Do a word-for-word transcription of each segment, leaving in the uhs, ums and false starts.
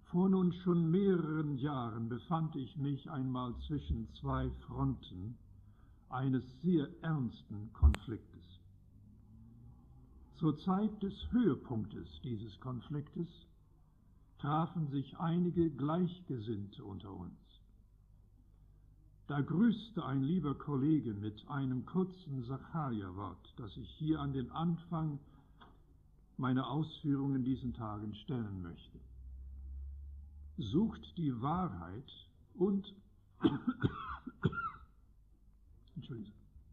Vor nun schon mehreren Jahren befand ich mich einmal zwischen zwei Fronten eines sehr ernsten Konfliktes. Zur Zeit des Höhepunktes dieses Konfliktes trafen sich einige Gleichgesinnte unter uns. Da grüßte ein lieber Kollege mit einem kurzen Sacharia-Wort, das ich hier an den Anfang meiner Ausführungen in diesen Tagen stellen möchte. Sucht die Wahrheit und Entschuldigung.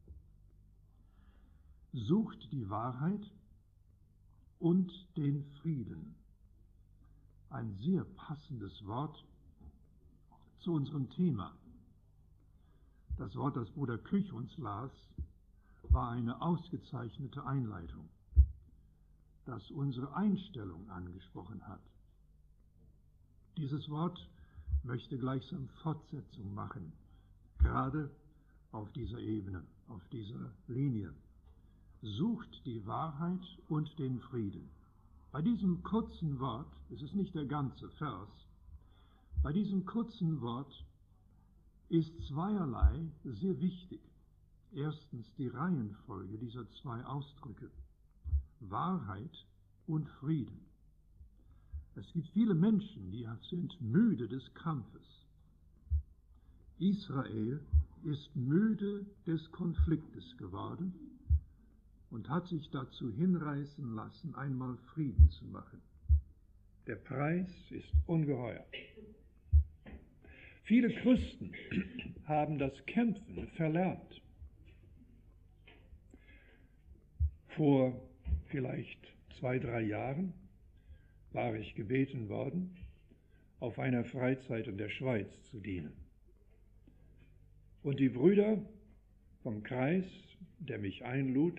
Sucht die Wahrheit und den Frieden. Ein sehr passendes Wort zu unserem Thema. Das Wort, das Bruder Küch uns las, war eine ausgezeichnete Einleitung, das unsere Einstellung angesprochen hat. Dieses Wort möchte gleichsam Fortsetzung machen, gerade auf dieser Ebene, auf dieser Linie. Sucht die Wahrheit und den Frieden. Bei diesem kurzen Wort, es ist nicht der ganze Vers, bei diesem kurzen Wort ist zweierlei sehr wichtig. Erstens die Reihenfolge dieser zwei Ausdrücke, Wahrheit und Frieden. Es gibt viele Menschen, die sind müde des Kampfes. Israel ist müde des Konfliktes geworden und hat sich dazu hinreißen lassen, einmal Frieden zu machen. Der Preis ist ungeheuer. Viele Christen haben das Kämpfen verlernt. Vor vielleicht zwei, drei Jahren war ich gebeten worden, auf einer Freizeit in der Schweiz zu dienen. Und die Brüder vom Kreis, der mich einlud,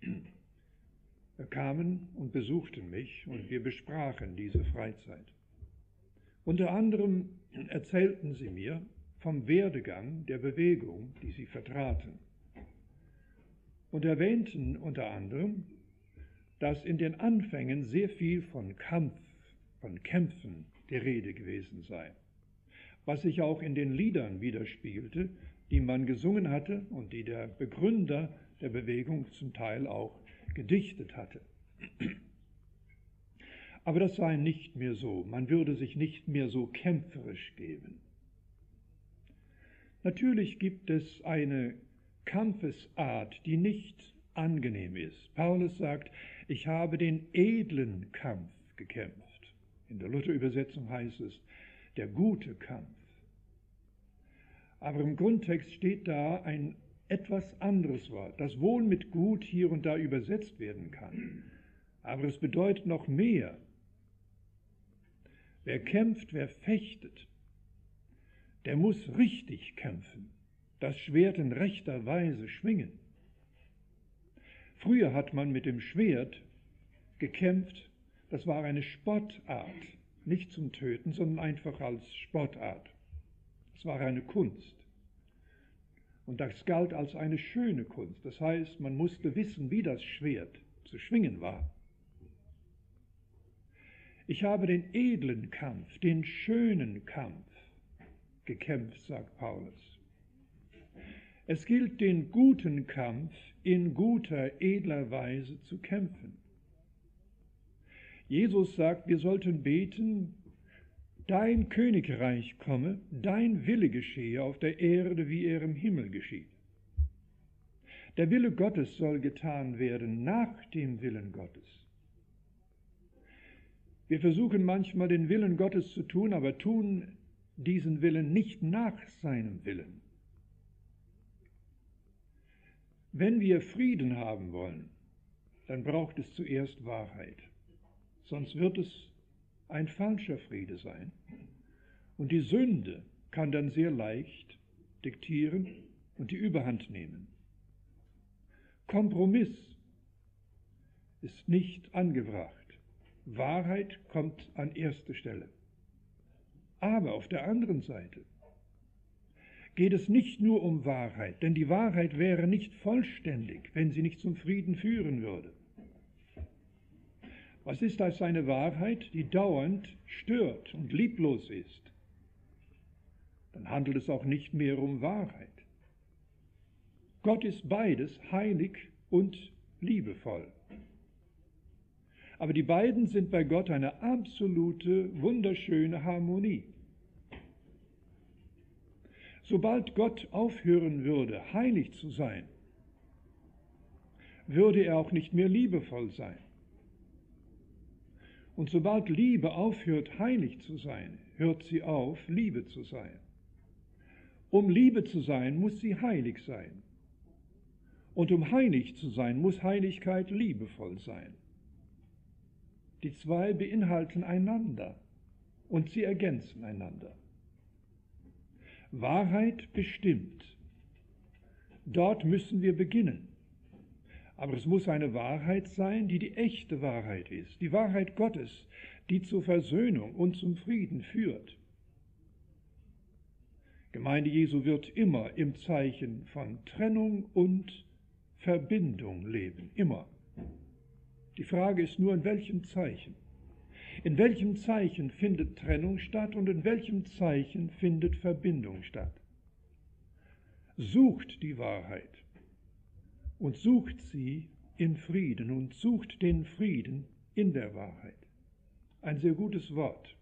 kamen und besuchten mich und wir besprachen diese Freizeit. Unter anderem erzählten sie mir vom Werdegang der Bewegung, die sie vertraten, und erwähnten unter anderem, dass in den Anfängen sehr viel von Kampf, von Kämpfen die Rede gewesen sei, was sich auch in den Liedern widerspiegelte, die man gesungen hatte und die der Begründer der Bewegung zum Teil auch gedichtet hatte. Aber das sei nicht mehr so. Man würde sich nicht mehr so kämpferisch geben. Natürlich gibt es eine Kampfesart, die nicht angenehm ist. Paulus sagt, ich habe den edlen Kampf gekämpft. In der Luther-Übersetzung heißt es, der gute Kampf. Aber im Grundtext steht da ein etwas anderes Wort, das wohl mit gut hier und da übersetzt werden kann. Aber es bedeutet noch mehr. Wer kämpft, wer fechtet, der muss richtig kämpfen, das Schwert in rechter Weise schwingen. Früher hat man mit dem Schwert gekämpft, das war eine Sportart, nicht zum Töten, sondern einfach als Sportart. Es war eine Kunst. Und das galt als eine schöne Kunst. Das heißt, man musste wissen, wie das Schwert zu schwingen war. Ich habe den edlen Kampf, den schönen Kampf gekämpft, sagt Paulus. Es gilt, den guten Kampf in guter, edler Weise zu kämpfen. Jesus sagt, wir sollten beten, dein Königreich komme, dein Wille geschehe auf der Erde, wie er im Himmel geschieht. Der Wille Gottes soll getan werden nach dem Willen Gottes. Wir versuchen manchmal den Willen Gottes zu tun, aber tun diesen Willen nicht nach seinem Willen. Wenn wir Frieden haben wollen, dann braucht es zuerst Wahrheit. Sonst wird es ein falscher Friede sein. Und die Sünde kann dann sehr leicht diktieren und die Überhand nehmen. Kompromiss ist nicht angebracht. Wahrheit kommt an erste Stelle. Aber auf der anderen Seite geht es nicht nur um Wahrheit, denn die Wahrheit wäre nicht vollständig, wenn sie nicht zum Frieden führen würde. Was ist das eine Wahrheit, die dauernd stört und lieblos ist? Dann handelt es auch nicht mehr um Wahrheit. Gott ist beides, heilig und liebevoll. Aber die beiden sind bei Gott eine absolute, wunderschöne Harmonie. Sobald Gott aufhören würde, heilig zu sein, würde er auch nicht mehr liebevoll sein. Und sobald Liebe aufhört, heilig zu sein, hört sie auf, Liebe zu sein. Um Liebe zu sein, muss sie heilig sein. Und um heilig zu sein, muss Heiligkeit liebevoll sein. Die zwei beinhalten einander und sie ergänzen einander. Wahrheit bestimmt. Dort müssen wir beginnen. Aber es muss eine Wahrheit sein, die die echte Wahrheit ist, die Wahrheit Gottes, die zur Versöhnung und zum Frieden führt. Gemeinde Jesu wird immer im Zeichen von Trennung und Verbindung leben, immer. Die Frage ist nur, in welchem Zeichen. In welchem Zeichen findet Trennung statt und in welchem Zeichen findet Verbindung statt? Sucht die Wahrheit und sucht sie in Frieden und sucht den Frieden in der Wahrheit. Ein sehr gutes Wort.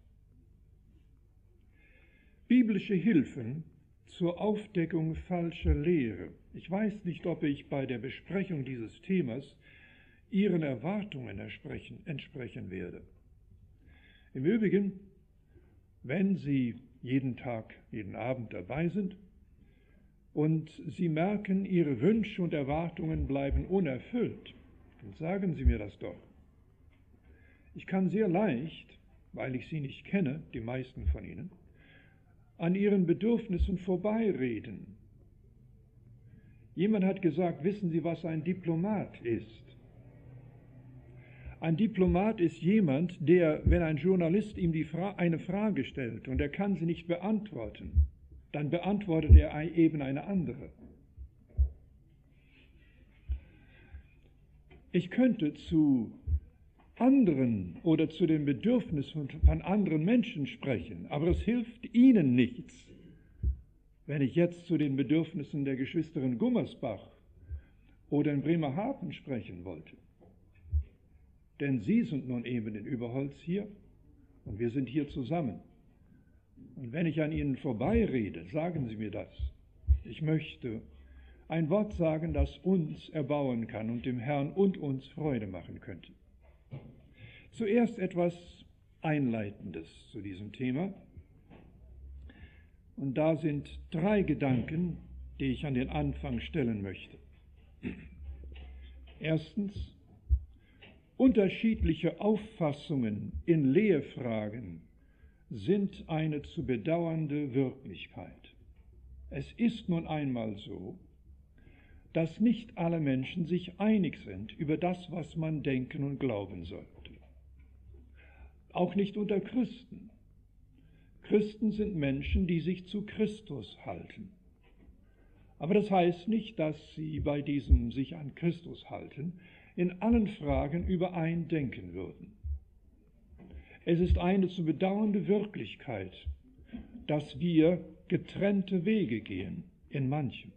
Biblische Hilfen zur Aufdeckung falscher Lehre. Ich weiß nicht, ob ich bei der Besprechung dieses Themas Ihren Erwartungen entsprechen, entsprechen werde. Im Übrigen, wenn Sie jeden Tag, jeden Abend dabei sind und Sie merken, Ihre Wünsche und Erwartungen bleiben unerfüllt, dann sagen Sie mir das doch. Ich kann sehr leicht, weil ich Sie nicht kenne, die meisten von Ihnen, an Ihren Bedürfnissen vorbeireden. Jemand hat gesagt, wissen Sie, was ein Diplomat ist? Ein Diplomat ist jemand, der, wenn ein Journalist ihm die Fra- eine Frage stellt und er kann sie nicht beantworten, dann beantwortet er eben eine andere. Ich könnte zu anderen oder zu den Bedürfnissen von anderen Menschen sprechen, aber es hilft Ihnen nichts, wenn ich jetzt zu den Bedürfnissen der Geschwister in Gummersbach oder in Bremerhaven sprechen wollte. Denn Sie sind nun eben in Überholz hier und wir sind hier zusammen. Und wenn ich an Ihnen vorbeirede, sagen Sie mir das. Ich möchte ein Wort sagen, das uns erbauen kann und dem Herrn und uns Freude machen könnte. Zuerst etwas Einleitendes zu diesem Thema. Und da sind drei Gedanken, die ich an den Anfang stellen möchte. Erstens, unterschiedliche Auffassungen in Lehrfragen sind eine zu bedauernde Wirklichkeit. Es ist nun einmal so, dass nicht alle Menschen sich einig sind über das, was man denken und glauben sollte. Auch nicht unter Christen. Christen sind Menschen, die sich zu Christus halten. Aber das heißt nicht, dass sie bei diesem sich an Christus halten, in allen Fragen übereindenken würden. Es ist eine zu bedauernde Wirklichkeit, dass wir getrennte Wege gehen in manchem.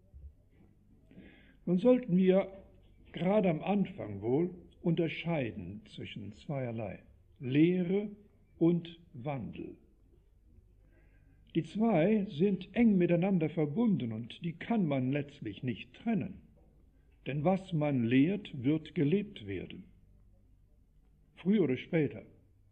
Nun sollten wir gerade am Anfang wohl unterscheiden zwischen zweierlei, Lehre und Wandel. Die zwei sind eng miteinander verbunden und die kann man letztlich nicht trennen. Denn was man lehrt, wird gelebt werden. Früher oder später.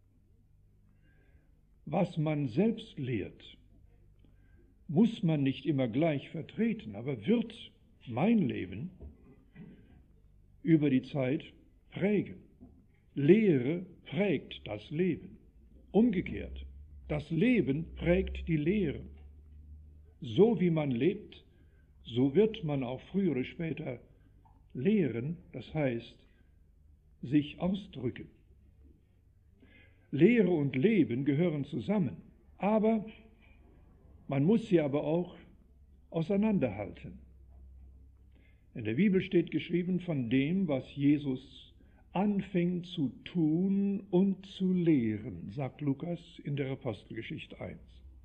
Was man selbst lehrt, muss man nicht immer gleich vertreten, aber wird mein Leben über die Zeit prägen. Lehre prägt das Leben. Umgekehrt, das Leben prägt die Lehre. So wie man lebt, so wird man auch früher oder später lehren, das heißt, sich ausdrücken. Lehre und Leben gehören zusammen, aber man muss sie aber auch auseinanderhalten. In der Bibel steht geschrieben von dem, was Jesus anfing zu tun und zu lehren, sagt Lukas in der Apostelgeschichte eins.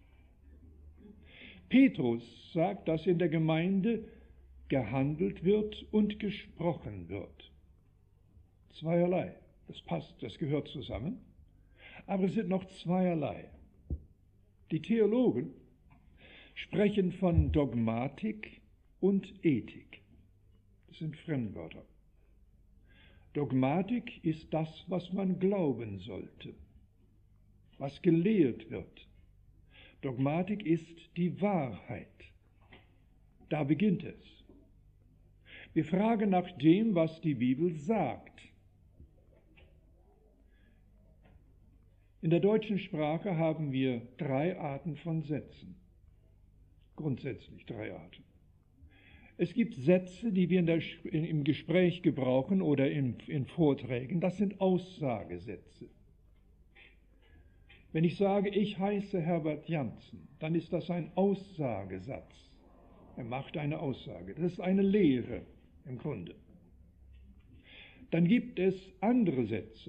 Petrus sagt, dass in der Gemeinde gehandelt wird und gesprochen wird. Zweierlei. Das passt, das gehört zusammen. Aber es sind noch zweierlei. Die Theologen sprechen von Dogmatik und Ethik. Das sind Fremdwörter. Dogmatik ist das, was man glauben sollte, was gelehrt wird. Dogmatik ist die Wahrheit. Da beginnt es. Wir fragen nach dem, was die Bibel sagt. In der deutschen Sprache haben wir drei Arten von Sätzen. Grundsätzlich drei Arten. Es gibt Sätze, die wir in der, in, im Gespräch gebrauchen oder in, in Vorträgen. Das sind Aussagesätze. Wenn ich sage, ich heiße Herbert Janssen, dann ist das ein Aussagesatz. Er macht eine Aussage. Das ist eine Lehre im Grunde. Dann gibt es andere Sätze.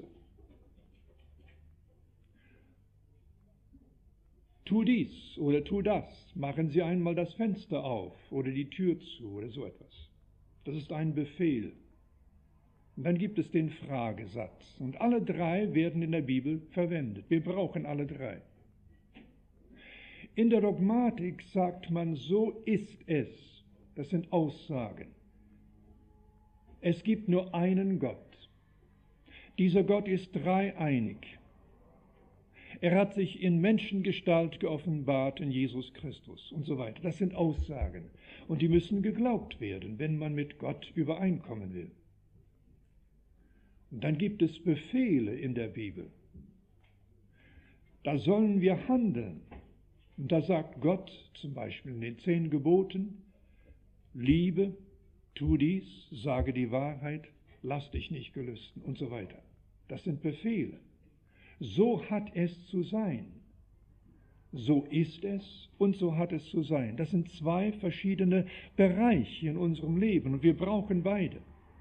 Tu dies oder tu das, machen Sie einmal das Fenster auf oder die Tür zu oder so etwas. Das ist ein Befehl. Und dann gibt es den Fragesatz. Und alle drei werden in der Bibel verwendet. Wir brauchen alle drei. In der Dogmatik sagt man, so ist es. Das sind Aussagen. Es gibt nur einen Gott. Dieser Gott ist dreieinig. Er hat sich in Menschengestalt geoffenbart in Jesus Christus und so weiter. Das sind Aussagen. Und die müssen geglaubt werden, wenn man mit Gott übereinkommen will. Und dann gibt es Befehle in der Bibel. Da sollen wir handeln. Und da sagt Gott zum Beispiel in den zehn Geboten, liebe, tu dies, sage die Wahrheit, lass dich nicht gelüsten und so weiter. Das sind Befehle. So hat es zu sein. So ist es und so hat es zu sein. Das sind zwei verschiedene Bereiche in unserem Leben und wir brauchen beide.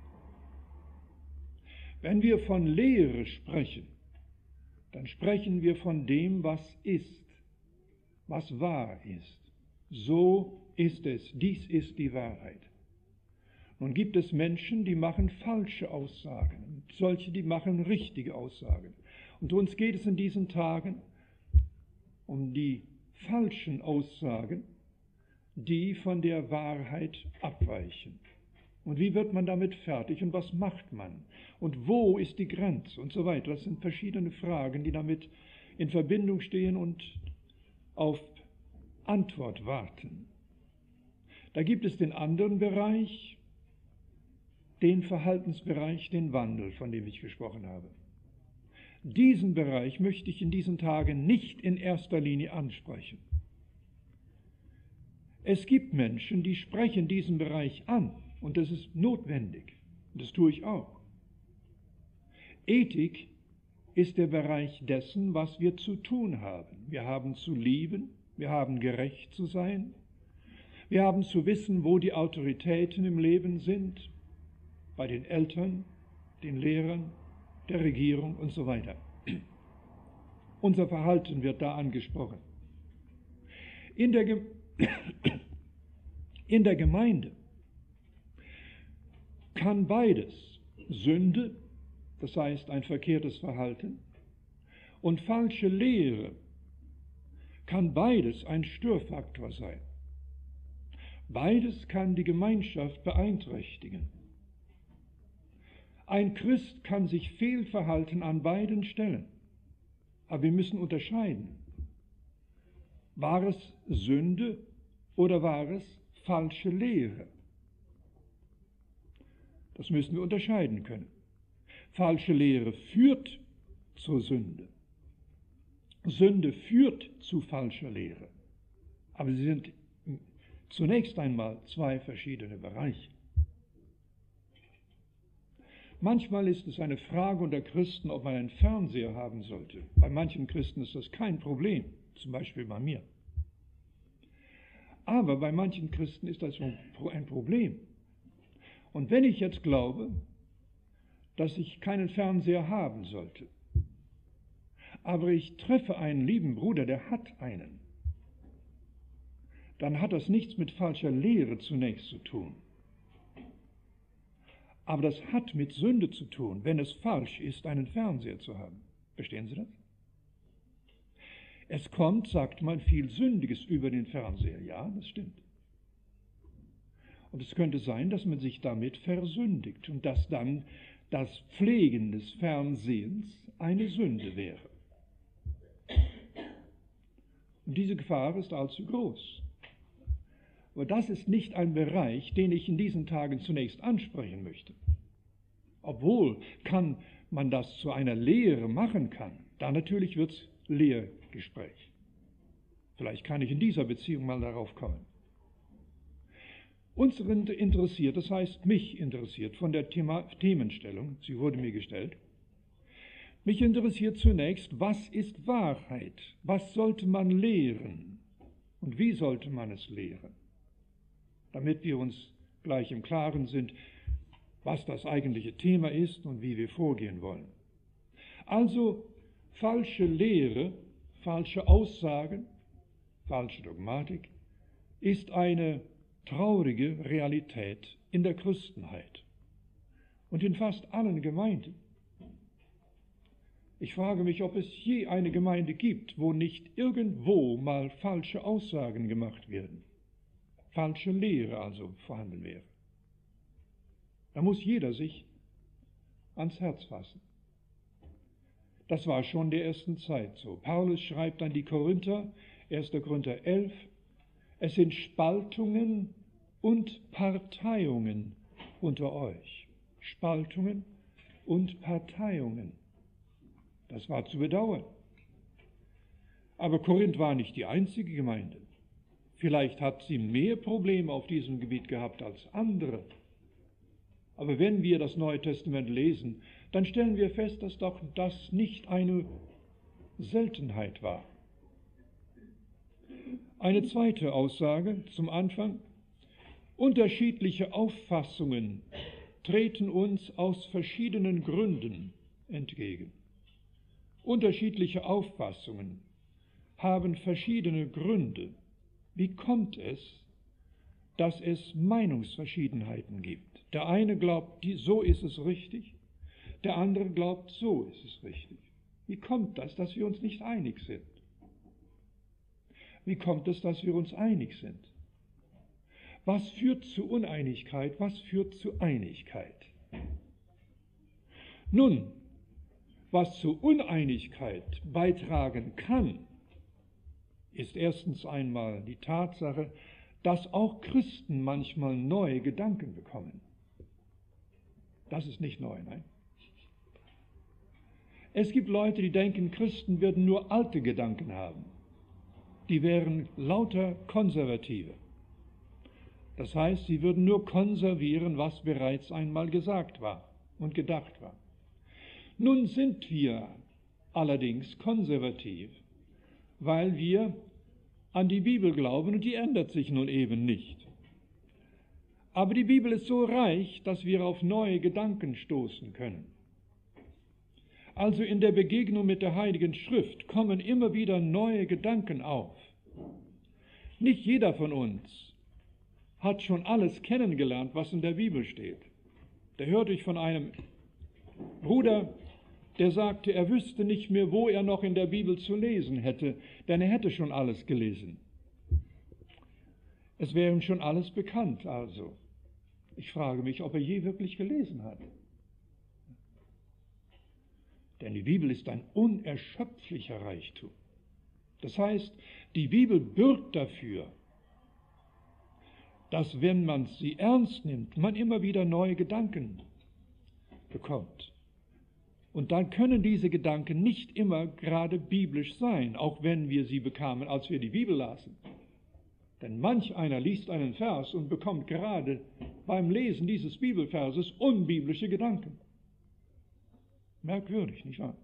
Wenn wir von Lehre sprechen, dann sprechen wir von dem, was ist, was wahr ist. So ist es, dies ist die Wahrheit. Nun gibt es Menschen, die machen falsche Aussagen und solche, die machen richtige Aussagen. Und uns geht es in diesen Tagen um die falschen Aussagen, die von der Wahrheit abweichen. Und wie wird man damit fertig und was macht man? Und wo ist die Grenze und so weiter? Das sind verschiedene Fragen, die damit in Verbindung stehen und auf Antwort warten. Da gibt es den anderen Bereich, den Verhaltensbereich, den Wandel, von dem ich gesprochen habe. Diesen Bereich möchte ich in diesen Tagen nicht in erster Linie ansprechen. Es gibt Menschen, die sprechen diesen Bereich an und das ist notwendig. Und das tue ich auch. Ethik ist der Bereich dessen, was wir zu tun haben. Wir haben zu lieben, wir haben gerecht zu sein, wir haben zu wissen, wo die Autoritäten im Leben sind, bei den Eltern, den Lehrern, der Regierung und so weiter. Unser Verhalten wird da angesprochen. In der, Ge- in der Gemeinde kann beides, Sünde, das heißt ein verkehrtes Verhalten, und falsche Lehre, kann beides ein Störfaktor sein. Beides kann die Gemeinschaft beeinträchtigen. Ein Christ kann sich fehlverhalten an beiden Stellen, aber wir müssen unterscheiden. War es Sünde oder war es falsche Lehre? Das müssen wir unterscheiden können. Falsche Lehre führt zur Sünde. Sünde führt zu falscher Lehre. Aber sie sind zunächst einmal zwei verschiedene Bereiche. Manchmal ist es eine Frage unter Christen, ob man einen Fernseher haben sollte. Bei manchen Christen ist das kein Problem, zum Beispiel bei mir. Aber bei manchen Christen ist das ein Problem. Und wenn ich jetzt glaube, dass ich keinen Fernseher haben sollte. Aber ich treffe einen lieben Bruder, der hat einen. Dann hat das nichts mit falscher Lehre zunächst zu tun. Aber das hat mit Sünde zu tun, wenn es falsch ist, einen Fernseher zu haben. Verstehen Sie das? Es kommt, sagt man, viel Sündiges über den Fernseher. Ja, das stimmt. Und es könnte sein, dass man sich damit versündigt und dass dann das Pflegen des Fernsehens eine Sünde wäre. Und diese Gefahr ist allzu groß. Aber das ist nicht ein Bereich, den ich in diesen Tagen zunächst ansprechen möchte. Obwohl kann man das zu einer Lehre machen kann, dann natürlich wird es Lehrgespräch. Vielleicht kann ich in dieser Beziehung mal darauf kommen. Uns interessiert, das heißt mich interessiert von der Thema, Themenstellung, sie wurde mir gestellt, mich interessiert zunächst, was ist Wahrheit? Was sollte man lehren? Und wie sollte man es lehren? Damit wir uns gleich im Klaren sind, was das eigentliche Thema ist und wie wir vorgehen wollen. Also falsche Lehre, falsche Aussagen, falsche Dogmatik ist eine traurige Realität in der Christenheit und in fast allen Gemeinden. Ich frage mich, ob es je eine Gemeinde gibt, wo nicht irgendwo mal falsche Aussagen gemacht werden, falsche Lehre also vorhanden wäre. Da muss jeder sich ans Herz fassen. Das war schon der ersten Zeit so. Paulus schreibt an die Korinther, erster Korinther elf, es sind Spaltungen und Parteiungen unter euch. Spaltungen und Parteiungen. Das war zu bedauern. Aber Korinth war nicht die einzige Gemeinde. Vielleicht hat sie mehr Probleme auf diesem Gebiet gehabt als andere. Aber wenn wir das Neue Testament lesen, dann stellen wir fest, dass doch das nicht eine Seltenheit war. Eine zweite Aussage zum Anfang. Unterschiedliche Auffassungen treten uns aus verschiedenen Gründen entgegen. Unterschiedliche Auffassungen haben verschiedene Gründe. Wie kommt es, dass es Meinungsverschiedenheiten gibt? Der eine glaubt, so ist es richtig, der andere glaubt, so ist es richtig. Wie kommt das, dass wir uns nicht einig sind? Wie kommt es, dass wir uns einig sind? Was führt zu Uneinigkeit? Was führt zu Einigkeit? Nun, was zu Uneinigkeit beitragen kann, ist erstens einmal die Tatsache, dass auch Christen manchmal neue Gedanken bekommen. Das ist nicht neu, nein. Es gibt Leute, die denken, Christen würden nur alte Gedanken haben. Die wären lauter Konservative. Das heißt, sie würden nur konservieren, was bereits einmal gesagt war und gedacht war. Nun sind wir allerdings konservativ, weil wir an die Bibel glauben und die ändert sich nun eben nicht. Aber die Bibel ist so reich, dass wir auf neue Gedanken stoßen können. Also in der Begegnung mit der Heiligen Schrift kommen immer wieder neue Gedanken auf. Nicht jeder von uns hat schon alles kennengelernt, was in der Bibel steht. Da hörte ich von einem Bruder, der sagte, er wüsste nicht mehr, wo er noch in der Bibel zu lesen hätte, denn er hätte schon alles gelesen. Es wäre ihm schon alles bekannt, also. Ich frage mich, ob er je wirklich gelesen hat. Denn die Bibel ist ein unerschöpflicher Reichtum. Das heißt, die Bibel bürgt dafür, dass, wenn man sie ernst nimmt, man immer wieder neue Gedanken bekommt. Und dann können diese Gedanken nicht immer gerade biblisch sein, auch wenn wir sie bekamen, als wir die Bibel lasen. Denn manch einer liest einen Vers und bekommt gerade beim Lesen dieses Bibelverses unbiblische Gedanken. Merkwürdig, nicht wahr?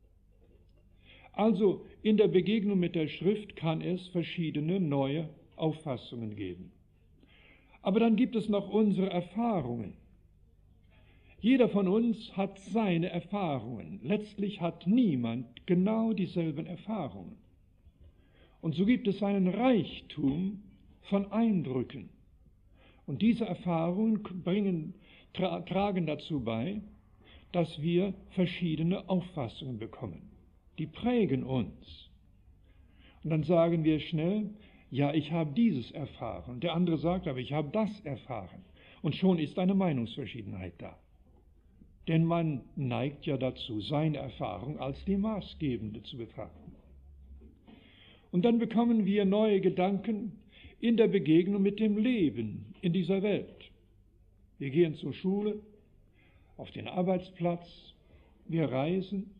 Also in der Begegnung mit der Schrift kann es verschiedene neue Auffassungen geben. Aber dann gibt es noch unsere Erfahrungen. Jeder von uns hat seine Erfahrungen. Letztlich hat niemand genau dieselben Erfahrungen. Und so gibt es einen Reichtum von Eindrücken. Und diese Erfahrungen bringen, tra- tragen dazu bei, dass wir verschiedene Auffassungen bekommen. Die prägen uns. Und dann sagen wir schnell, ja, ich habe dieses erfahren. Der andere sagt, aber ich habe das erfahren. Und schon ist eine Meinungsverschiedenheit da. Denn man neigt ja dazu, seine Erfahrung als die maßgebende zu betrachten. Und dann bekommen wir neue Gedanken in der Begegnung mit dem Leben in dieser Welt. Wir gehen zur Schule, auf den Arbeitsplatz, wir reisen,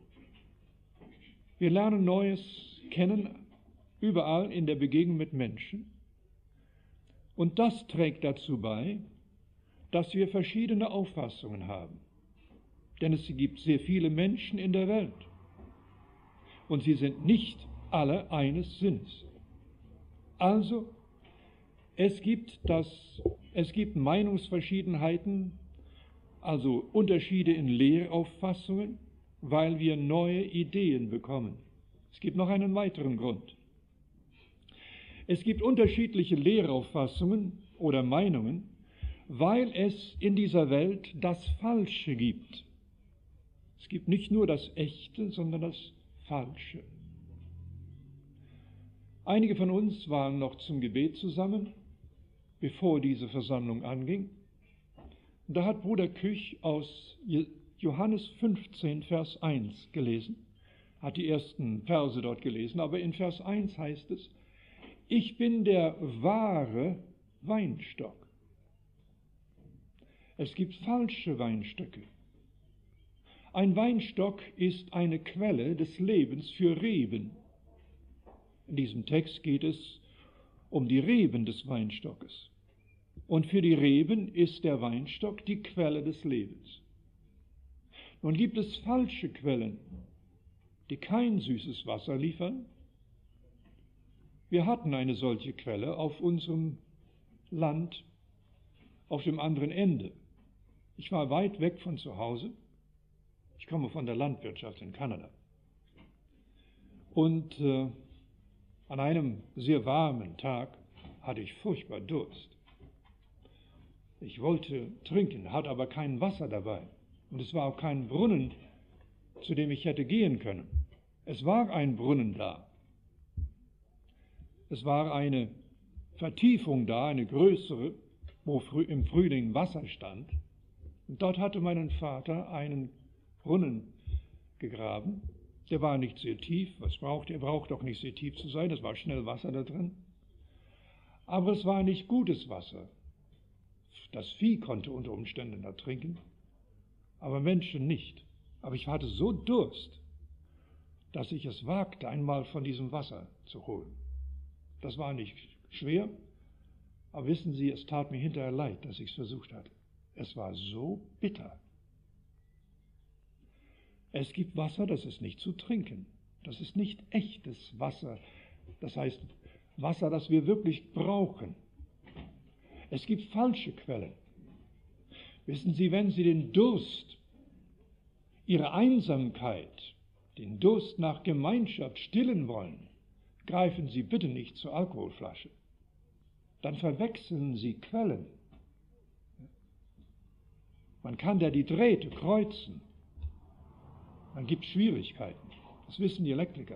wir lernen Neues kennen, überall in der Begegnung mit Menschen. Und das trägt dazu bei, dass wir verschiedene Auffassungen haben. Denn es gibt sehr viele Menschen in der Welt. Und sie sind nicht alle eines Sinnes. Also, es gibt, das, es gibt Meinungsverschiedenheiten, also Unterschiede in Lehrauffassungen, weil wir neue Ideen bekommen. Es gibt noch einen weiteren Grund. Es gibt unterschiedliche Lehrauffassungen oder Meinungen, weil es in dieser Welt das Falsche gibt. Es gibt nicht nur das Echte, sondern das Falsche. Einige von uns waren noch zum Gebet zusammen, bevor diese Versammlung anging. Und da hat Bruder Küch aus Johannes fünfzehn, Vers eins gelesen, hat die ersten Verse dort gelesen, aber in Vers eins heißt es, ich bin der wahre Weinstock. Es gibt falsche Weinstöcke. Ein Weinstock ist eine Quelle des Lebens für Reben. In diesem Text geht es um die Reben des Weinstockes. Und für die Reben ist der Weinstock die Quelle des Lebens. Nun gibt es falsche Quellen, die kein süßes Wasser liefern. Wir hatten eine solche Quelle auf unserem Land, auf dem anderen Ende. Ich war weit weg von zu Hause. Ich komme von der Landwirtschaft in Kanada. Und äh, an einem sehr warmen Tag hatte ich furchtbar Durst. Ich wollte trinken, hatte aber kein Wasser dabei. Und es war auch kein Brunnen, zu dem ich hätte gehen können. Es war ein Brunnen da. Es war eine Vertiefung da, eine größere, wo im Frühling Wasser stand. Und dort hatte mein Vater einen Brunnen gegraben. Der war nicht sehr tief. Was braucht er? braucht auch nicht sehr tief zu sein. Es war schnell Wasser da drin. Aber es war nicht gutes Wasser. Das Vieh konnte unter Umständen da trinken, aber Menschen nicht. Aber ich hatte so Durst, dass ich es wagte, einmal von diesem Wasser zu holen. Das war nicht schwer, aber wissen Sie, es tat mir hinterher leid, dass ich es versucht hatte. Es war so bitter. Es gibt Wasser, das ist nicht zu trinken. Das ist nicht echtes Wasser. Das heißt, Wasser, das wir wirklich brauchen. Es gibt falsche Quellen. Wissen Sie, wenn Sie den Durst, Ihre Einsamkeit, den Durst nach Gemeinschaft stillen wollen, greifen Sie bitte nicht zur Alkoholflasche. Dann verwechseln Sie Quellen. Man kann da die Drähte kreuzen. Man gibt Schwierigkeiten. Das wissen die Elektriker.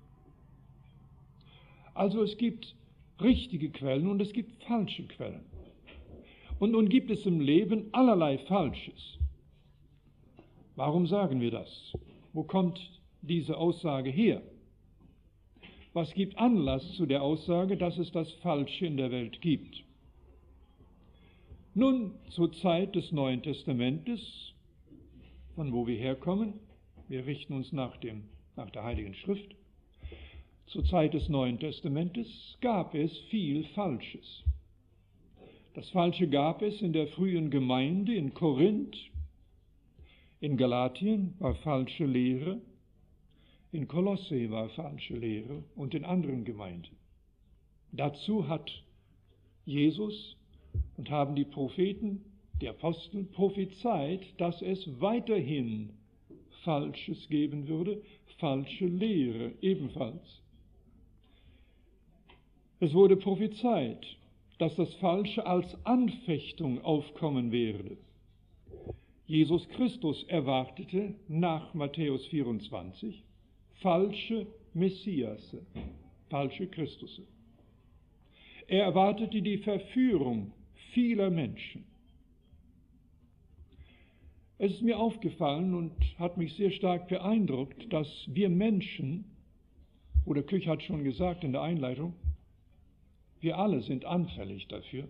Also es gibt richtige Quellen und es gibt falsche Quellen. Und nun gibt es im Leben allerlei Falsches. Warum sagen wir das? Wo kommt diese Aussage her? Was gibt Anlass zu der Aussage, dass es das Falsche in der Welt gibt? Nun, zur Zeit des Neuen Testamentes, von wo wir herkommen, wir richten uns nach, dem, nach der Heiligen Schrift, zur Zeit des Neuen Testamentes gab es viel Falsches. Das Falsche gab es in der frühen Gemeinde in Korinth, in Galatien war falsche Lehre, in Kolosse war falsche Lehre und in anderen Gemeinden. Dazu hat Jesus und haben die Propheten die Apostel, prophezeit, dass es weiterhin Falsches geben würde, falsche Lehre ebenfalls. Es wurde prophezeit, dass das Falsche als Anfechtung aufkommen werde. Jesus Christus erwartete nach Matthäus vierundzwanzig falsche Messiasse, falsche Christusse. Er erwartete die Verführung vieler Menschen. Es ist mir aufgefallen und hat mich sehr stark beeindruckt, dass wir Menschen, oder Küch hat schon gesagt in der Einleitung, wir alle sind anfällig dafür.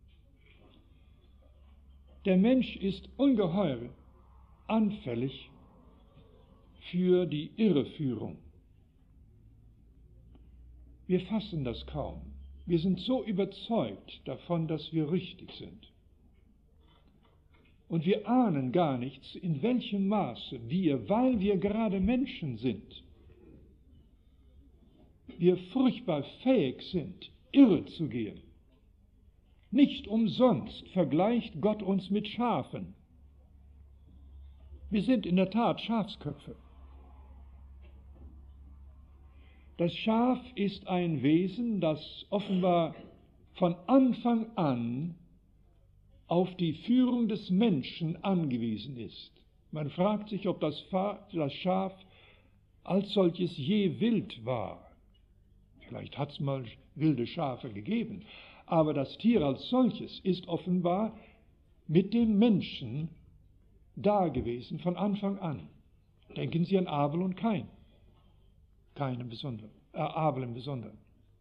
Der Mensch ist ungeheuer anfällig für die Irreführung. Wir fassen das kaum. Wir sind so überzeugt davon, dass wir richtig sind. Und wir ahnen gar nichts, in welchem Maße wir, weil wir gerade Menschen sind, wir furchtbar fähig sind, irre zu gehen. Nicht umsonst vergleicht Gott uns mit Schafen. Wir sind in der Tat Schafsköpfe. Das Schaf ist ein Wesen, das offenbar von Anfang an auf die Führung des Menschen angewiesen ist. Man fragt sich, ob das Schaf als solches je wild war. Vielleicht hat es mal wilde Schafe gegeben, aber das Tier als solches ist offenbar mit dem Menschen dagewesen von Anfang an. Denken Sie an Abel und Kain. Kain im Besonderen, äh, Abel im Besonderen.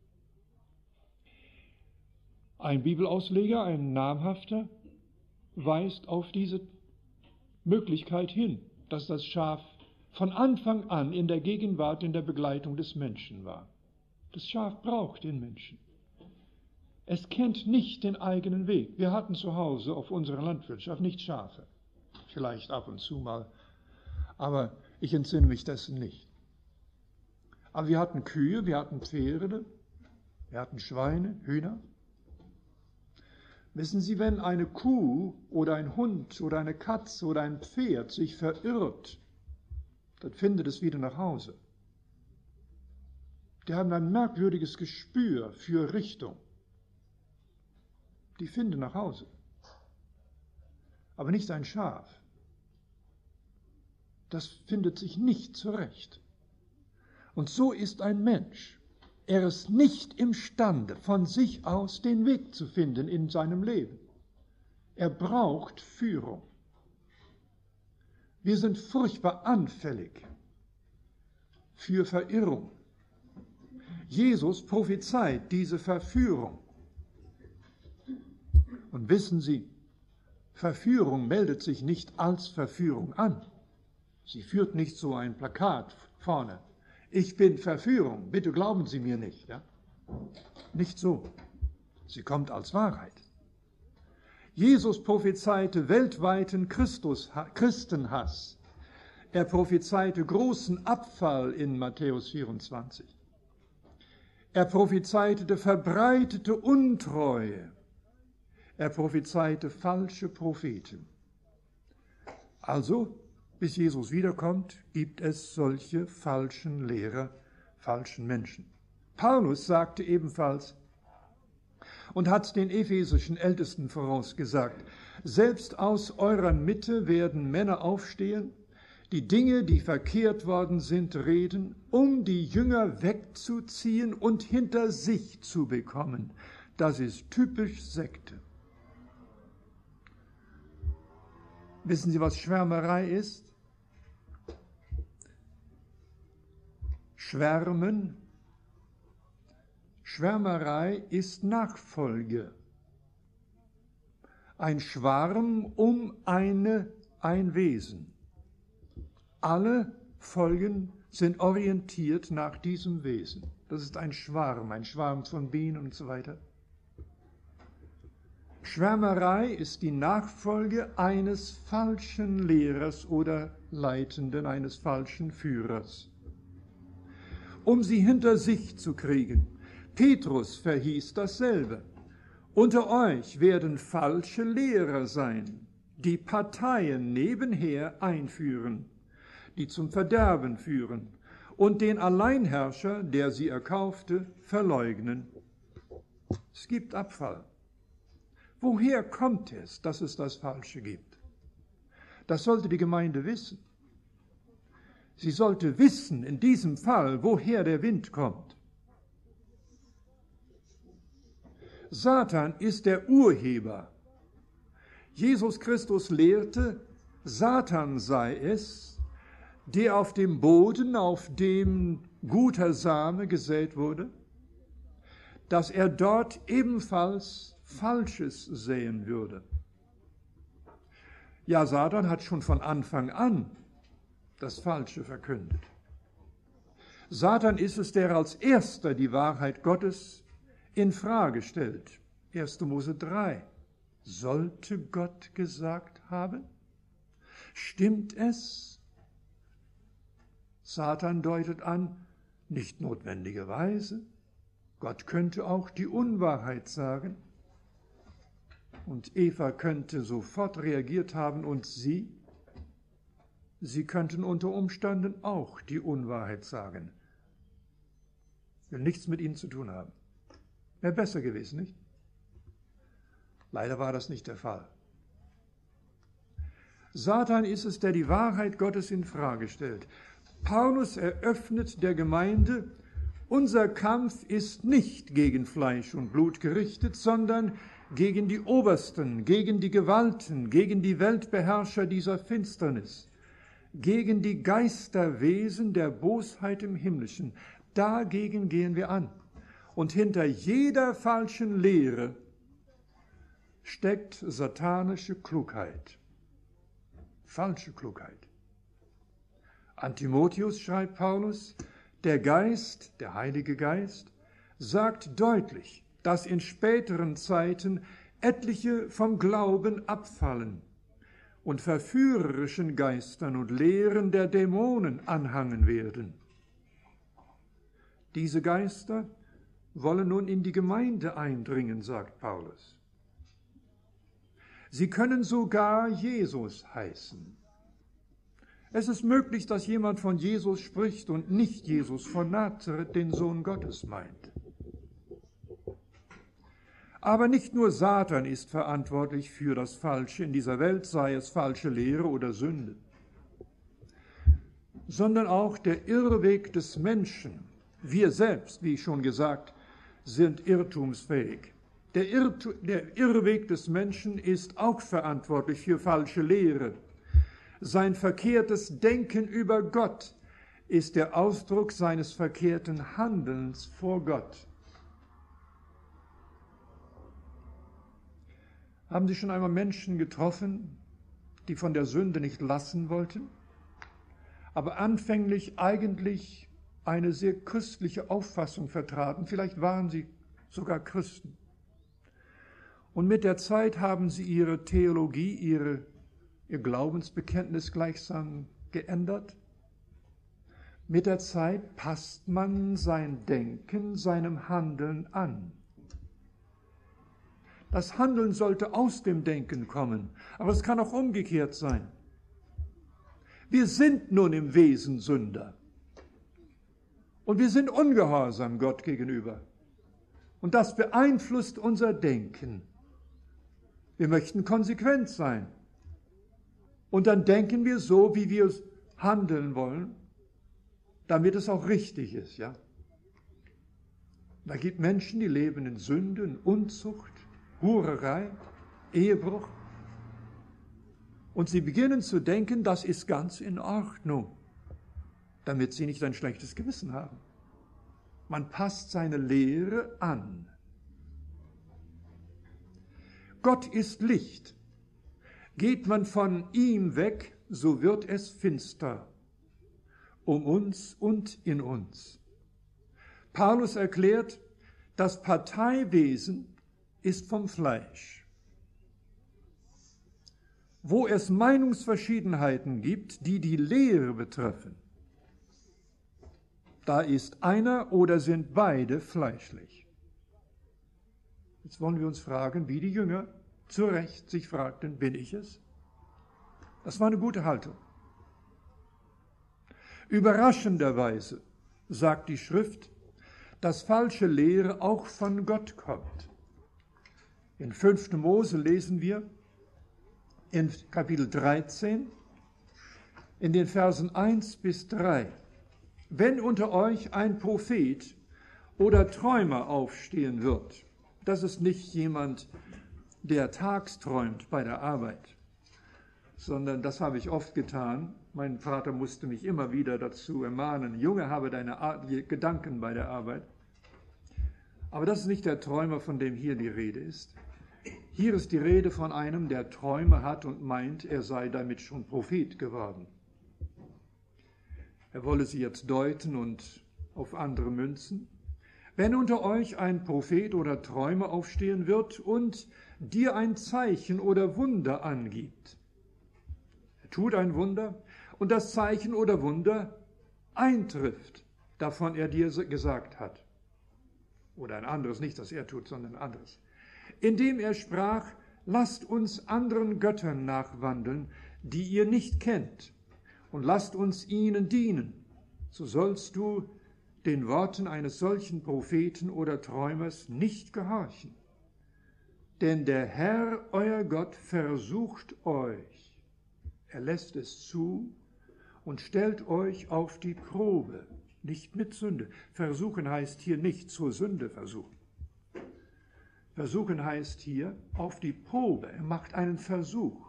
Ein Bibelausleger, ein namhafter, weist auf diese Möglichkeit hin, dass das Schaf von Anfang an in der Gegenwart, in der Begleitung des Menschen war. Das Schaf braucht den Menschen. Es kennt nicht den eigenen Weg. Wir hatten zu Hause auf unserer Landwirtschaft nicht Schafe. Vielleicht ab und zu mal, aber ich entsinne mich dessen nicht. Aber wir hatten Kühe, wir hatten Pferde, wir hatten Schweine, Hühner. Wissen Sie, wenn eine Kuh oder ein Hund oder eine Katze oder ein Pferd sich verirrt, dann findet es wieder nach Hause. Die haben ein merkwürdiges Gespür für Richtung. Die finden nach Hause. Aber nicht ein Schaf. Das findet sich nicht zurecht. Und so ist ein Mensch. Er ist nicht imstande, von sich aus den Weg zu finden in seinem Leben. Er braucht Führung. Wir sind furchtbar anfällig für Verirrung. Jesus prophezeit diese Verführung. Und wissen Sie, Verführung meldet sich nicht als Verführung an. Sie führt nicht so ein Plakat vorne. Ich bin Verführung, bitte glauben Sie mir nicht. Ja? Nicht so. Sie kommt als Wahrheit. Jesus prophezeite weltweiten Christus, Christenhass. Er prophezeite großen Abfall in Matthäus vierundzwanzig. Er prophezeite verbreitete Untreue. Er prophezeite falsche Propheten. Also, bis Jesus wiederkommt, gibt es solche falschen Lehrer, falschen Menschen. Paulus sagte ebenfalls und hat den ephesischen Ältesten vorausgesagt, selbst aus eurer Mitte werden Männer aufstehen, die Dinge, die verkehrt worden sind, reden, um die Jünger wegzuziehen und hinter sich zu bekommen. Das ist typisch Sekte. Wissen Sie, was Schwärmerei ist? Schwärmen. Schwärmerei ist Nachfolge. Ein Schwarm um eine, ein Wesen. Alle Folgen sind orientiert nach diesem Wesen. Das ist ein Schwarm, ein Schwarm von Bienen und so weiter. Schwärmerei ist die Nachfolge eines falschen Lehrers oder Leitenden, eines falschen Führers, um sie hinter sich zu kriegen. Petrus verhieß dasselbe. Unter euch werden falsche Lehrer sein, die Parteien nebenher einführen, die zum Verderben führen und den Alleinherrscher, der sie erkaufte, verleugnen. Es gibt Abfall. Woher kommt es, dass es das Falsche gibt? Das sollte die Gemeinde wissen. Sie sollte wissen, in diesem Fall, woher der Wind kommt. Satan ist der Urheber. Jesus Christus lehrte, Satan sei es, der auf dem Boden, auf dem guter Same gesät wurde, dass er dort ebenfalls Falsches säen würde. Ja, Satan hat schon von Anfang an das Falsche verkündet. Satan ist es, der als erster die Wahrheit Gottes in Frage stellt. erster Mose drei. Sollte Gott gesagt haben? Stimmt es? Satan deutet an, nicht notwendigerweise. Gott könnte auch die Unwahrheit sagen. Und Eva könnte sofort reagiert haben und sie, sie könnten unter Umständen auch die Unwahrheit sagen. Will nichts mit ihnen zu tun haben. Wäre besser gewesen, nicht? Leider war das nicht der Fall. Satan ist es, der die Wahrheit Gottes in Frage stellt. Paulus eröffnet der Gemeinde, unser Kampf ist nicht gegen Fleisch und Blut gerichtet, sondern gegen die Obersten, gegen die Gewalten, gegen die Weltbeherrscher dieser Finsternis, gegen die Geisterwesen der Bosheit im Himmlischen. Dagegen gehen wir an. Und hinter jeder falschen Lehre steckt satanische Klugheit, falsche Klugheit. An Timotheus schreibt Paulus, der Geist, der Heilige Geist, sagt deutlich, dass in späteren Zeiten etliche vom Glauben abfallen und verführerischen Geistern und Lehren der Dämonen anhangen werden. Diese Geister wollen nun in die Gemeinde eindringen, sagt Paulus. Sie können sogar Jesus heißen. Es ist möglich, dass jemand von Jesus spricht und nicht Jesus von Nazareth, den Sohn Gottes, meint. Aber nicht nur Satan ist verantwortlich für das Falsche in dieser Welt, sei es falsche Lehre oder Sünde, sondern auch der Irrweg des Menschen. Wir selbst, wie schon gesagt, sind irrtumsfähig. Der, Irrtu- der Irrweg des Menschen ist auch verantwortlich für falsche Lehre. Sein verkehrtes Denken über Gott ist der Ausdruck seines verkehrten Handelns vor Gott. Haben Sie schon einmal Menschen getroffen, die von der Sünde nicht lassen wollten, aber anfänglich eigentlich eine sehr christliche Auffassung vertraten? Vielleicht waren sie sogar Christen. Und mit der Zeit haben sie ihre Theologie, ihre, ihr Glaubensbekenntnis gleichsam geändert. Mit der Zeit passt man sein Denken seinem Handeln an. Das Handeln sollte aus dem Denken kommen, aber es kann auch umgekehrt sein. Wir sind nun im Wesen Sünder und wir sind ungehorsam Gott gegenüber. Und das beeinflusst unser Denken. Wir möchten konsequent sein. Und dann denken wir so, wie wir handeln wollen, damit es auch richtig ist, ja. Da gibt Menschen, die leben in Sünde, in Unzucht, Hurerei, Ehebruch. Und sie beginnen zu denken, das ist ganz in Ordnung, damit sie nicht ein schlechtes Gewissen haben. Man passt seine Lehre an. Gott ist Licht. Geht man von ihm weg, so wird es finster, um uns und in uns. Paulus erklärt, das Parteiwesen ist vom Fleisch. Wo es Meinungsverschiedenheiten gibt, die die Lehre betreffen, da ist einer oder sind beide fleischlich. Jetzt wollen wir uns fragen, wie die Jünger zu Recht sich fragten, bin ich es? Das war eine gute Haltung. Überraschenderweise sagt die Schrift, dass falsche Lehre auch von Gott kommt. In fünften Mose lesen wir in Kapitel dreizehn, in den Versen eins bis drei, wenn unter euch ein Prophet oder Träumer aufstehen wird, das ist nicht jemand, der tags träumt bei der Arbeit, sondern das habe ich oft getan. Mein Vater musste mich immer wieder dazu ermahnen, Junge, habe deine Ar- Gedanken bei der Arbeit. Aber das ist nicht der Träumer, von dem hier die Rede ist. Hier ist die Rede von einem, der Träume hat und meint, er sei damit schon Prophet geworden. Er wolle sie jetzt deuten und auf andere münzen. Wenn unter euch ein Prophet oder Träumer aufstehen wird und dir ein Zeichen oder Wunder angibt, er tut ein Wunder und das Zeichen oder Wunder eintrifft, davon er dir gesagt hat. Oder ein anderes, nicht, dass er tut, sondern ein anderes. Indem er sprach, lasst uns anderen Göttern nachwandeln, die ihr nicht kennt, und lasst uns ihnen dienen. So sollst du den Worten eines solchen Propheten oder Träumers nicht gehorchen. Denn der Herr, euer Gott, versucht euch. Er lässt es zu und stellt euch auf die Probe, nicht mit Sünde. Versuchen heißt hier nicht zur Sünde versuchen. Versuchen heißt hier auf die Probe. Er macht einen Versuch.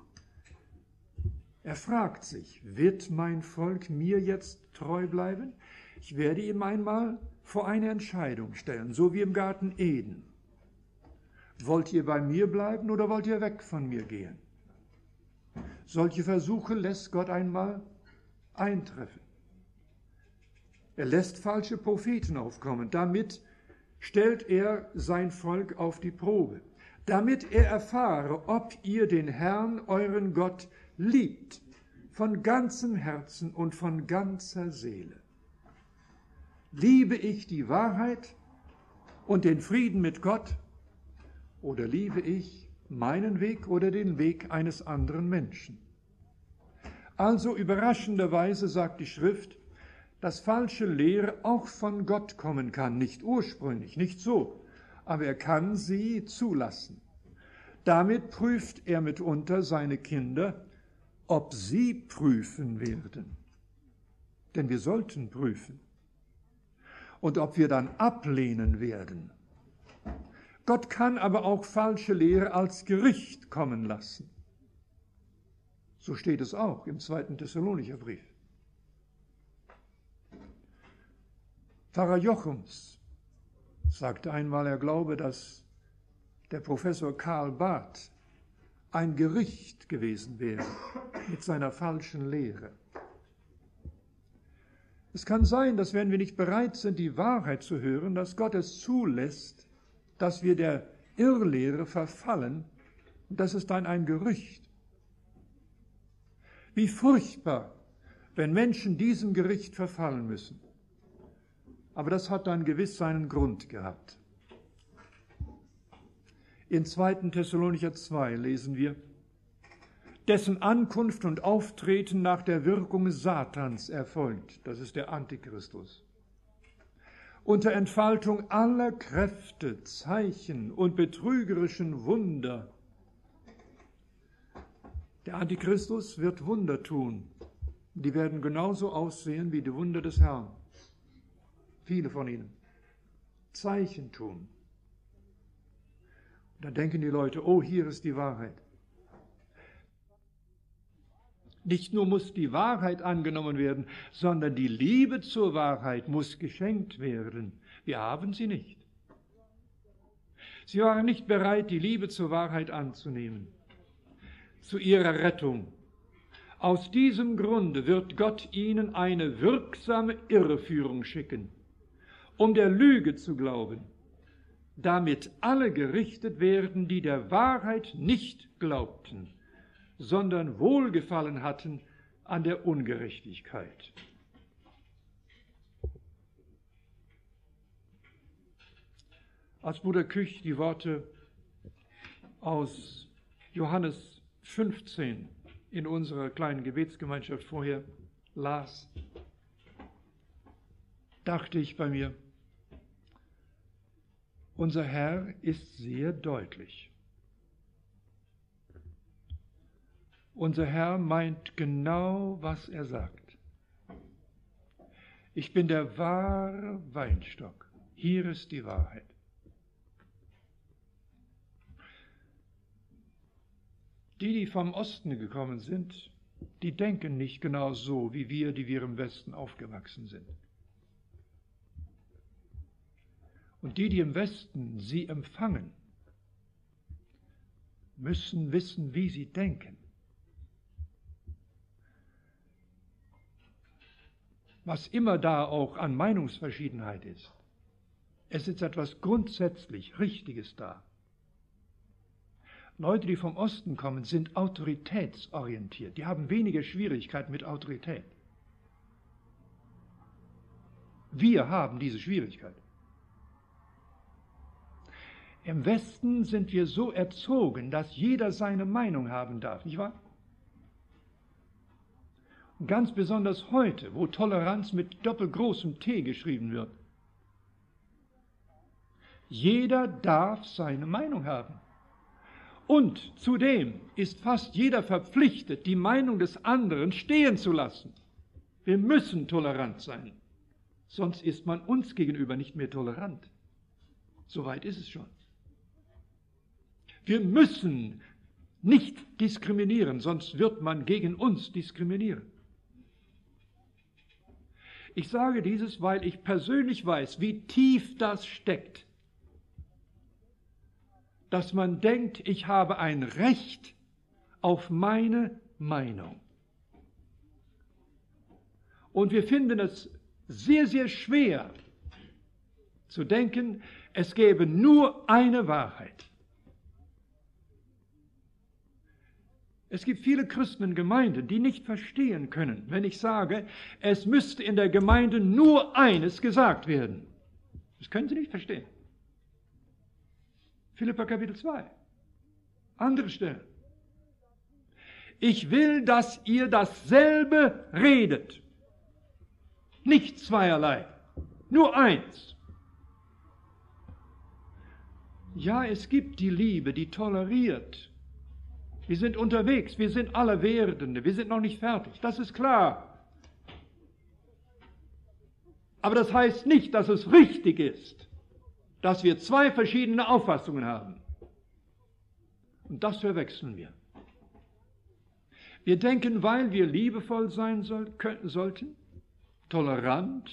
Er fragt sich, wird mein Volk mir jetzt treu bleiben? Ich werde ihm einmal vor eine Entscheidung stellen, so wie im Garten Eden. Wollt ihr bei mir bleiben oder wollt ihr weg von mir gehen? Solche Versuche lässt Gott einmal eintreffen. Er lässt falsche Propheten aufkommen. Damit stellt er sein Volk auf die Probe, damit er erfahre, ob ihr den Herrn, euren Gott, liebt, von ganzem Herzen und von ganzer Seele. Liebe ich die Wahrheit und den Frieden mit Gott oder liebe ich meinen Weg oder den Weg eines anderen Menschen? Also überraschenderweise sagt die Schrift, dass falsche Lehre auch von Gott kommen kann, nicht ursprünglich, nicht so, aber er kann sie zulassen. Damit prüft er mitunter seine Kinder, ob sie prüfen werden. Denn wir sollten prüfen. Und ob wir dann ablehnen werden. Gott kann aber auch falsche Lehre als Gericht kommen lassen. So steht es auch im zweiten Thessalonicher Brief. Pfarrer Jochums sagte einmal, er glaube, dass der Professor Karl Barth ein Gericht gewesen wäre mit seiner falschen Lehre. Es kann sein, dass wenn wir nicht bereit sind, die Wahrheit zu hören, dass Gott es zulässt, dass wir der Irrlehre verfallen, und das ist dann ein Gericht. Wie furchtbar, wenn Menschen diesem Gericht verfallen müssen. Aber das hat dann gewiss seinen Grund gehabt. In zweiten Thessalonicher zwei lesen wir, dessen Ankunft und Auftreten nach der Wirkung Satans erfolgt. Das ist der Antichristus. Unter Entfaltung aller Kräfte, Zeichen und betrügerischen Wunder. Der Antichristus wird Wunder tun. Die werden genauso aussehen wie die Wunder des Herrn. Viele von ihnen. Zeichen tun. Und dann denken die Leute, oh, hier ist die Wahrheit. Nicht nur muss die Wahrheit angenommen werden, sondern die Liebe zur Wahrheit muss geschenkt werden. Wir haben sie nicht. Sie waren nicht bereit, die Liebe zur Wahrheit anzunehmen, zu ihrer Rettung. Aus diesem Grunde wird Gott ihnen eine wirksame Irreführung schicken, um der Lüge zu glauben, damit alle gerichtet werden, die der Wahrheit nicht glaubten, sondern Wohlgefallen hatten an der Ungerechtigkeit. Als Bruder Küch die Worte aus Johannes fünfzehn in unserer kleinen Gebetsgemeinschaft vorher las, dachte ich bei mir, unser Herr ist sehr deutlich. Unser Herr meint genau, was er sagt. Ich bin der wahre Weinstock. Hier ist die Wahrheit. Die, die vom Osten gekommen sind, die denken nicht genau so, wie wir, die wir im Westen aufgewachsen sind. Und die, die im Westen sie empfangen, müssen wissen, wie sie denken. Was immer da auch an Meinungsverschiedenheit ist, es ist etwas grundsätzlich Richtiges da. Leute, die vom Osten kommen, sind autoritätsorientiert. Die haben weniger Schwierigkeiten mit Autorität. Wir haben diese Schwierigkeit. Im Westen sind wir so erzogen, dass jeder seine Meinung haben darf, nicht wahr? Und ganz besonders heute, wo Toleranz mit doppelgroßem T geschrieben wird. Jeder darf seine Meinung haben. Und zudem ist fast jeder verpflichtet, die Meinung des anderen stehen zu lassen. Wir müssen tolerant sein, sonst ist man uns gegenüber nicht mehr tolerant. Soweit ist es schon. Wir müssen nicht diskriminieren, sonst wird man gegen uns diskriminieren. Ich sage dieses, weil ich persönlich weiß, wie tief das steckt. Dass man denkt, ich habe ein Recht auf meine Meinung. Und wir finden es sehr, sehr schwer zu denken, es gäbe nur eine Wahrheit. Es gibt viele Christen in Gemeinden, die nicht verstehen können, wenn ich sage, es müsste in der Gemeinde nur eines gesagt werden. Das können sie nicht verstehen. Philipper Kapitel zwei. Andere Stellen. Ich will, dass ihr dasselbe redet. Nicht zweierlei. Nur eins. Ja, es gibt die Liebe, die toleriert. Wir sind unterwegs, wir sind alle Werdende, wir sind noch nicht fertig. Das ist klar. Aber das heißt nicht, dass es richtig ist, dass wir zwei verschiedene Auffassungen haben. Und das verwechseln wir. Wir denken, weil wir liebevoll sein soll, können, sollten, tolerant,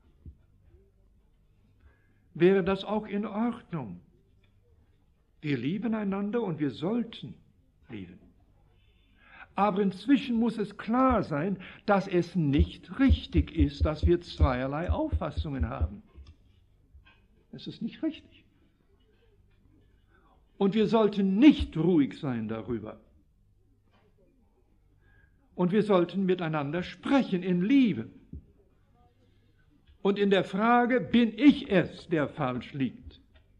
wäre das auch in Ordnung. Wir lieben einander und wir sollten lieben. Aber inzwischen muss es klar sein, dass es nicht richtig ist, dass wir zweierlei Auffassungen haben. Es ist nicht richtig. Und wir sollten nicht ruhig sein darüber. Und wir sollten miteinander sprechen in Liebe. Und in der Frage, bin ich es, der falsch liegt?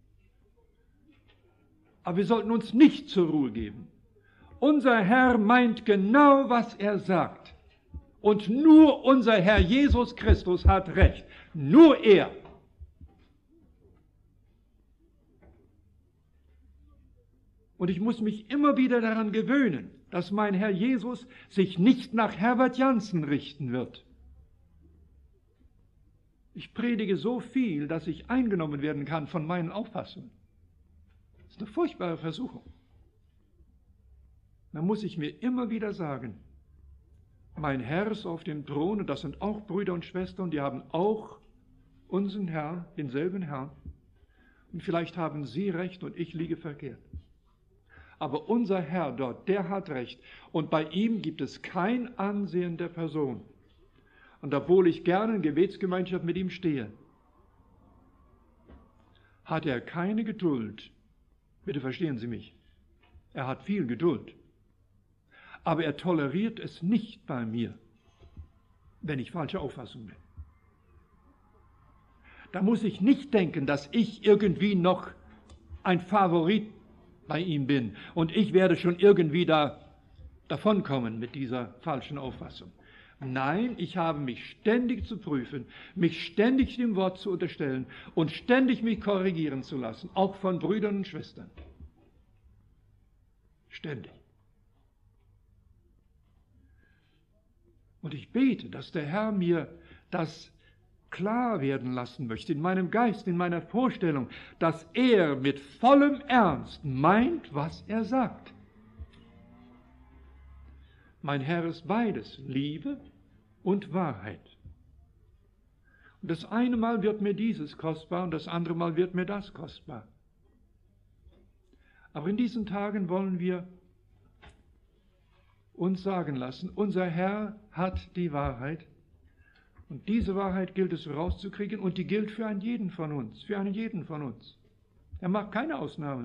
Aber wir sollten uns nicht zur Ruhe geben. Unser Herr meint genau, was er sagt. Und nur unser Herr Jesus Christus hat Recht. Nur er. Und ich muss mich immer wieder daran gewöhnen, dass mein Herr Jesus sich nicht nach Herbert Janssen richten wird. Ich predige so viel, dass ich eingenommen werden kann von meinen Auffassungen. Das ist eine furchtbare Versuchung. Da muss ich mir immer wieder sagen, mein Herr ist auf dem Thron und das sind auch Brüder und Schwestern, die haben auch unseren Herrn, denselben Herrn. Und vielleicht haben sie recht und ich liege verkehrt. Aber unser Herr dort, der hat Recht. Und bei ihm gibt es kein Ansehen der Person. Und obwohl ich gerne in Gebetsgemeinschaft mit ihm stehe, hat er keine Geduld. Bitte verstehen Sie mich. Er hat viel Geduld. Aber er toleriert es nicht bei mir, wenn ich falsche Auffassung bin. Da muss ich nicht denken, dass ich irgendwie noch ein Favorit bei ihm bin und ich werde schon irgendwie da davonkommen mit dieser falschen Auffassung. Nein, ich habe mich ständig zu prüfen, mich ständig dem Wort zu unterstellen und ständig mich korrigieren zu lassen, auch von Brüdern und Schwestern. Ständig. Und ich bete, dass der Herr mir das klar werden lassen möchte, in meinem Geist, in meiner Vorstellung, dass er mit vollem Ernst meint, was er sagt. Mein Herr ist beides, Liebe und Wahrheit. Und das eine Mal wird mir dieses kostbar und das andere Mal wird mir das kostbar. Aber in diesen Tagen wollen wir uns sagen lassen, unser Herr hat die Wahrheit und diese Wahrheit gilt es herauszukriegen und die gilt für einen jeden von uns, für einen jeden von uns. Er macht keine Ausnahmen.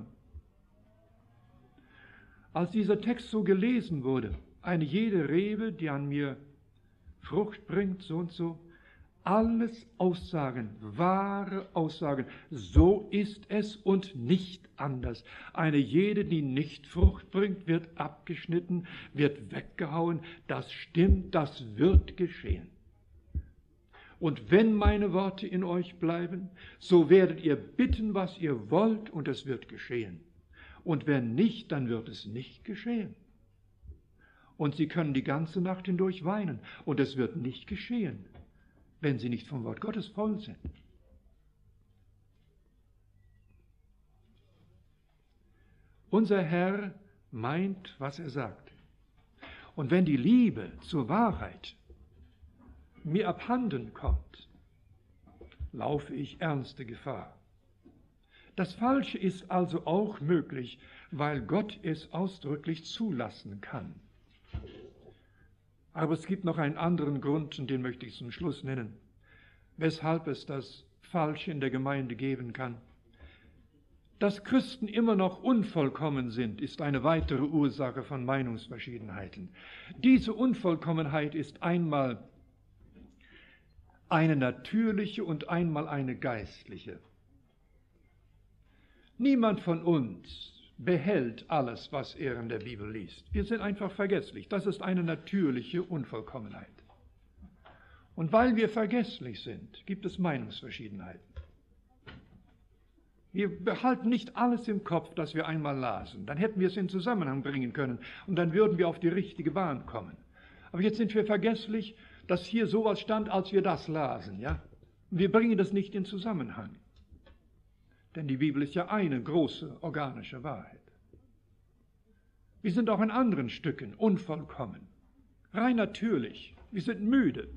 Als dieser Text so gelesen wurde, eine jede Rebe, die an mir Frucht bringt, so und so, alles Aussagen, wahre Aussagen, so ist es und nicht anders. Eine jede, die nicht Frucht bringt, wird abgeschnitten, wird weggehauen, das stimmt, das wird geschehen. Und wenn meine Worte in euch bleiben, so werdet ihr bitten, was ihr wollt, und es wird geschehen. Und wenn nicht, dann wird es nicht geschehen. Und sie können die ganze Nacht hindurch weinen, und es wird nicht geschehen, wenn sie nicht vom Wort Gottes voll sind. Unser Herr meint, was er sagt. Und wenn die Liebe zur Wahrheit mir abhanden kommt, laufe ich ernste Gefahr. Das Falsche ist also auch möglich, weil Gott es ausdrücklich zulassen kann. Aber es gibt noch einen anderen Grund, und den möchte ich zum Schluss nennen, weshalb es das Falsche in der Gemeinde geben kann. Dass Christen immer noch unvollkommen sind, ist eine weitere Ursache von Meinungsverschiedenheiten. Diese Unvollkommenheit ist einmal eine natürliche und einmal eine geistliche. Niemand von uns behält alles, was er in der Bibel liest. Wir sind einfach vergesslich. Das ist eine natürliche Unvollkommenheit. Und weil wir vergesslich sind, gibt es Meinungsverschiedenheiten. Wir behalten nicht alles im Kopf, das wir einmal lasen. Dann hätten wir es in Zusammenhang bringen können und dann würden wir auf die richtige Bahn kommen. Aber jetzt sind wir vergesslich, dass hier sowas stand, als wir das lasen. Ja? Und wir bringen das nicht in Zusammenhang. Denn die Bibel ist ja eine große organische Wahrheit. Wir sind auch in anderen Stücken unvollkommen, rein natürlich. Wir sind müde.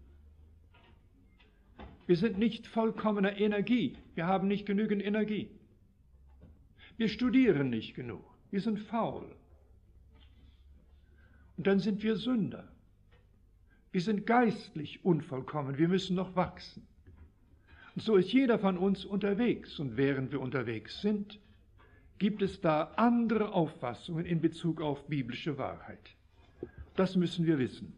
Wir sind nicht vollkommener Energie. Wir haben nicht genügend Energie. Wir studieren nicht genug. Wir sind faul. Und dann sind wir Sünder. Wir sind geistlich unvollkommen. Wir müssen noch wachsen. Und so ist jeder von uns unterwegs. Und während wir unterwegs sind, gibt es da andere Auffassungen in Bezug auf biblische Wahrheit. Das müssen wir wissen.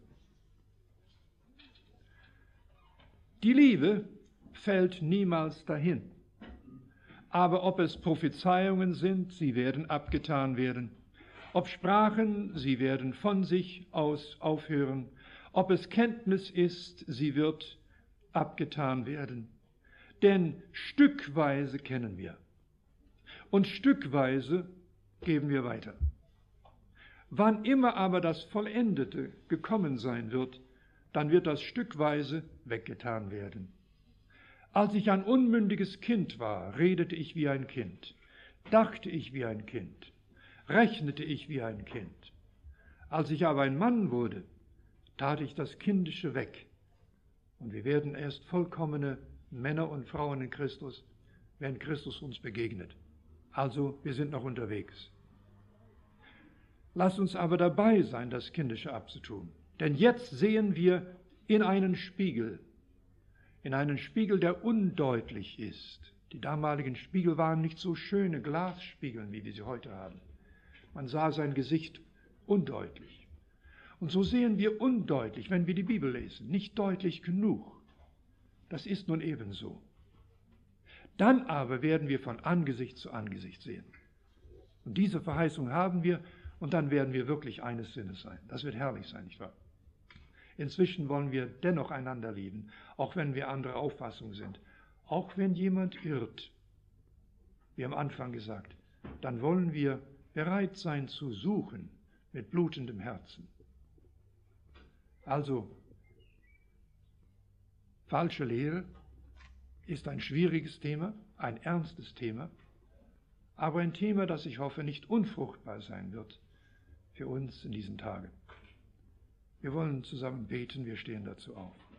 Die Liebe fällt niemals dahin. Aber ob es Prophezeiungen sind, sie werden abgetan werden. Ob Sprachen, sie werden von sich aus aufhören. Ob es Kenntnis ist, sie wird abgetan werden. Denn stückweise kennen wir und stückweise geben wir weiter. Wann immer aber das Vollendete gekommen sein wird, dann wird das stückweise weggetan werden. Als ich ein unmündiges Kind war, redete ich wie ein Kind, dachte ich wie ein Kind, rechnete ich wie ein Kind. Als ich aber ein Mann wurde, tat ich das Kindische weg. Und wir werden erst vollkommene Männer und Frauen in Christus, wenn Christus uns begegnet. Also, wir sind noch unterwegs. Lass uns aber dabei sein, das Kindische abzutun. Denn jetzt sehen wir in einen Spiegel, in einen Spiegel, der undeutlich ist. Die damaligen Spiegel waren nicht so schöne Glasspiegel, wie wir sie heute haben. Man sah sein Gesicht undeutlich. Und so sehen wir undeutlich, wenn wir die Bibel lesen, nicht deutlich genug. Das ist nun ebenso. Dann aber werden wir von Angesicht zu Angesicht sehen. Und diese Verheißung haben wir, und dann werden wir wirklich eines Sinnes sein. Das wird herrlich sein, nicht wahr? Inzwischen wollen wir dennoch einander lieben, auch wenn wir anderer Auffassung sind. Auch wenn jemand irrt, wie am Anfang gesagt, dann wollen wir bereit sein zu suchen mit blutendem Herzen. Also, falsche Lehre ist ein schwieriges Thema, ein ernstes Thema, aber ein Thema, das ich hoffe, nicht unfruchtbar sein wird für uns in diesen Tagen. Wir wollen zusammen beten, wir stehen dazu auf.